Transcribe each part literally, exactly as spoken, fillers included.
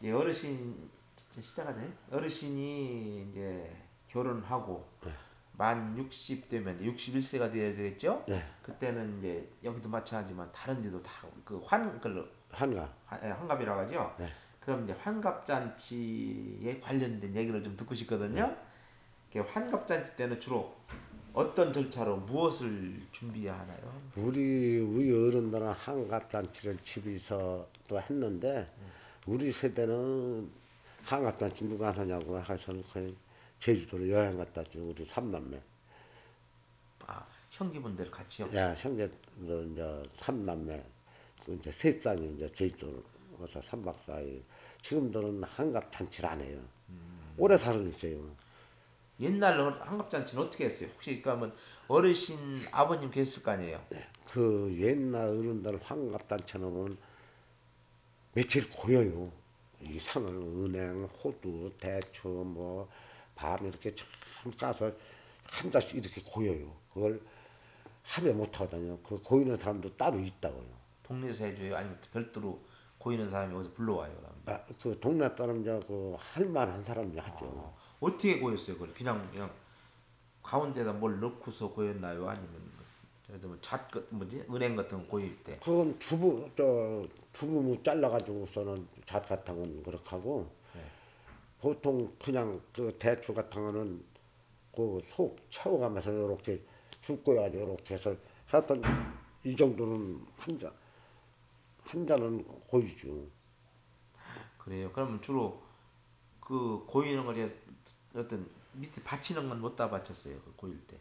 이제 어르신 시작하네. 어르신이 이제 결혼하고 만 육십 되면 육십일 세가 돼야 되겠죠? 네, 그때는 이제 여기도 마찬가지지만 다른 데도 다 그 환, 그 한가. 환갑이라고 하죠. 네, 그럼 이제 환갑잔치에 관련된 얘기를 좀 듣고 네. 싶거든요. 그 환갑잔치 때는 주로 어떤 절차로 무엇을 준비하나요? 우리 우리 어른들은 한갑잔치를 집에서 또 했는데 우리 세대는 한갑잔치 누가 하냐고 해서는 거의 제주도로 여행 갔다 왔죠. 우리 삼남매. 아, 형제분들 같이요? 야, 형제들 이제 삼남매, 그 이제 세 쌍이 이제 제주도로 가서 삼 박 사 일. 지금들은 한갑잔치를 안 해요. 오래 살으니까요. 옛날 환갑잔치는 어떻게 했어요? 혹시 그러면 어르신 아버님 계셨을 거 아니에요? 그 옛날 어른들 환갑잔치는 며칠 고여요. 이 상을 은행, 호두, 대추, 뭐, 밤 이렇게 참 까서 한 잔씩 이렇게 고여요. 그걸 하루에 못 하거든요. 그 고이는 사람도 따로 있다고요. 동네에서 해줘요? 아니면 별도로 고이는 사람이 어디서 불러와요? 그러면? 아, 그 동네 사람, 이제 그 할만한 사람이 하죠. 어, 어떻게 고였어요? 그걸 그냥 그냥 가운데다 뭘 넣고서 고였나요? 아니면 예를 들면 잣 같- 뭐지 은행 같은 거 고일 때 그건 두부, 저, 두부 잘라가지고서는 잣바탕은 그렇게 하고, 보통 그냥 그 대추 같은 거는 그 속 채워가면서 이렇게 줄 거야, 이렇게 해서 하여튼 이 정도는 한 잔, 한 잔은 고이죠. 그래요. 그러면 주로 그 고이는 걸 이제 어떤 밑에 받치는 건 못다 받쳤어요. 그 고일 때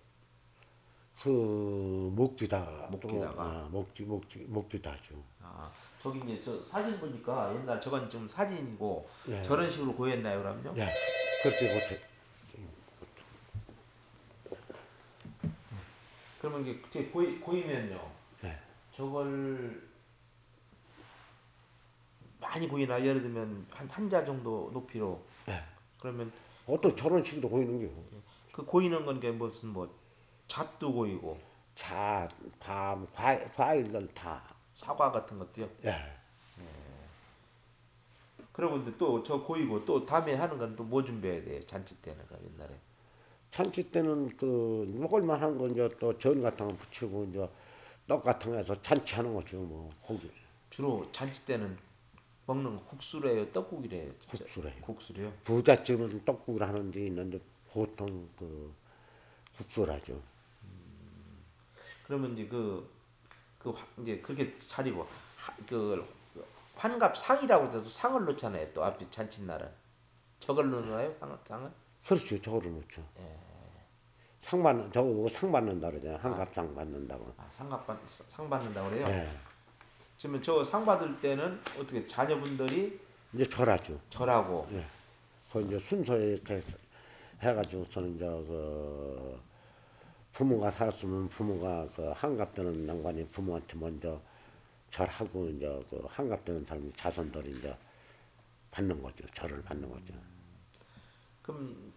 그 먹기다 또 목기다가 아, 먹기 먹기 먹기도 하죠. 아 저기 이제 저 사진 보니까 옛날 저건 좀 사진이고 예, 저런 식으로 고였나요? 그럼요? 예, 그렇게 고쳐. 그러면 이게 그게 고이 고이면요. 저걸 많이 고이나 예를 들면 한 한 자 정도 높이로 그러면 어떤 그, 저런 식으로 고이는 게요. 그 고이는 건 게 무슨 뭐 잣도 고이고 자, 밤, 과일, 과일들 다. 사과 같은 것도요. 예. 그리고 이제 또 저 고이고 또 다음에 하는 건 또 뭐 준비해야 돼요? 잔치 때는 그 옛날에 잔치 때는 그 먹을 만한 거 이제 또 전 같은 거 붙이고 이제 떡 같은 거 해서 잔치하는 거죠. 뭐 고기 주로 잔치 때는 먹는 거 국수래요, 떡국이래요, 진짜 국수래요. 국수래요. 부잣집은 떡국을 하는 데 있는데 보통 그 국수라죠. 그러면 이제 그, 그 화- 이제 그렇게 차리고 하- 그 환갑 상이라고 해서 상을 놓잖아요. 또 앞에 잔칫날은 저걸 놓나요? 상, 상을? 그렇죠. 저거를 놓죠. 상 받는 저거 보고 상 받는다 그러잖아요. 아, 한갑상 받는다고. 아 상갑 받, 상 받는다 그래요? 예. 그러면 저 상 받을 때는 어떻게 자녀분들이 이제 절하죠. 절하고 예. 그 이제 순서에 이렇게 해서- 해가지고서는 이제 그 부모가 살았으면 부모가 그 한갑 되는 양반이 부모한테 먼저 절하고 이제 그 한갑 되는 사람이 자손들이 이제 받는 거죠. 절을 받는 거죠. 그럼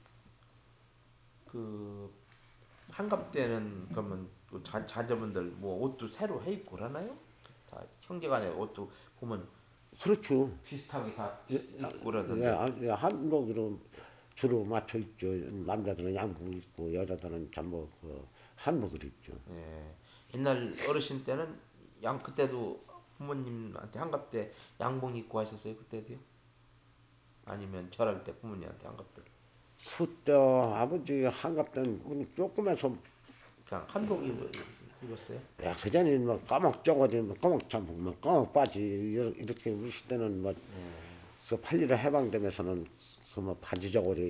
그 한갑 때는 그러면 그 자, 자녀분들 뭐 옷도 새로 해 입고 그러나요? 다 형제간에 옷도 보면 그렇죠. 비슷하게 다 예, 입고 예, 그러던데. 아, 예, 한복으로 주로 맞춰 입죠. 남자들은 양복 입고 여자들은 전부 그 한복을 입죠. 예. 옛날 어르신 때는 양 그때도 부모님한테 한갑 때 양복 입고 하셨어요 그때도요? 아니면 절할 때 부모님한테 한갑 때 그때 아버지 한갑 때는 조금해서 그냥 한복 입- 입었어요? 야, 그전에 뭐 까먹 저거지, 뭐 까먹 잠복, 뭐 까먹 바지 이렇게 우리 시대는 뭐 그 팔일에 해방되면서는 그 뭐 바지 저고리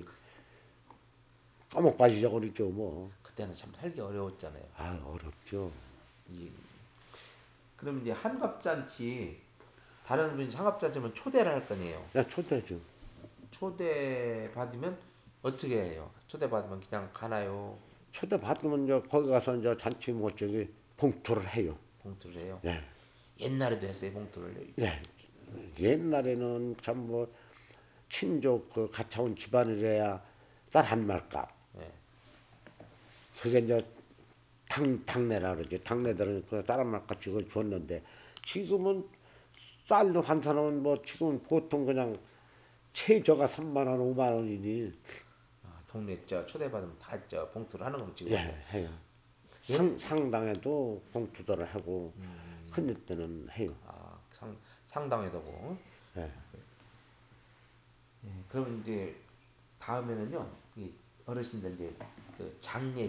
까먹 바지 저고리죠 뭐. 그때는 참 살기 어려웠잖아요. 아 어렵죠. 이 그럼 이제 한갑잔치 다른 분이 한갑잔치면 초대를 할 거네요. 야 초대죠. 초대 받으면 어떻게 해요? 초대 받으면 그냥 가나요? 초대 받으면 이제 거기 가서 이제 잔치 뭐 저기 봉투를 해요. 봉투를 해요? 예, 옛날에도 했어요 봉투를. 예. 옛날에는 참 뭐 친족 그 가까운 집안이래야 쌀 한 말값. 그게 이제 당, 당내라 그러지. 당내들은 그 쌀 한 말값 이걸 줬는데 지금은 쌀로 환산하면 뭐 지금 보통 그냥 최저가 삼만 원, 오만 원이니 아, 동네 저 초대받으면 다 저 봉투를 하는 거 예, 지금. 해요. 옛 상, 상당해도 봉투들을 하고 큰일 때는 해요. 아, 상 상당해도고. 예. 예, 그러면 이제 다음에는요, 이 어르신들 이제 그 장례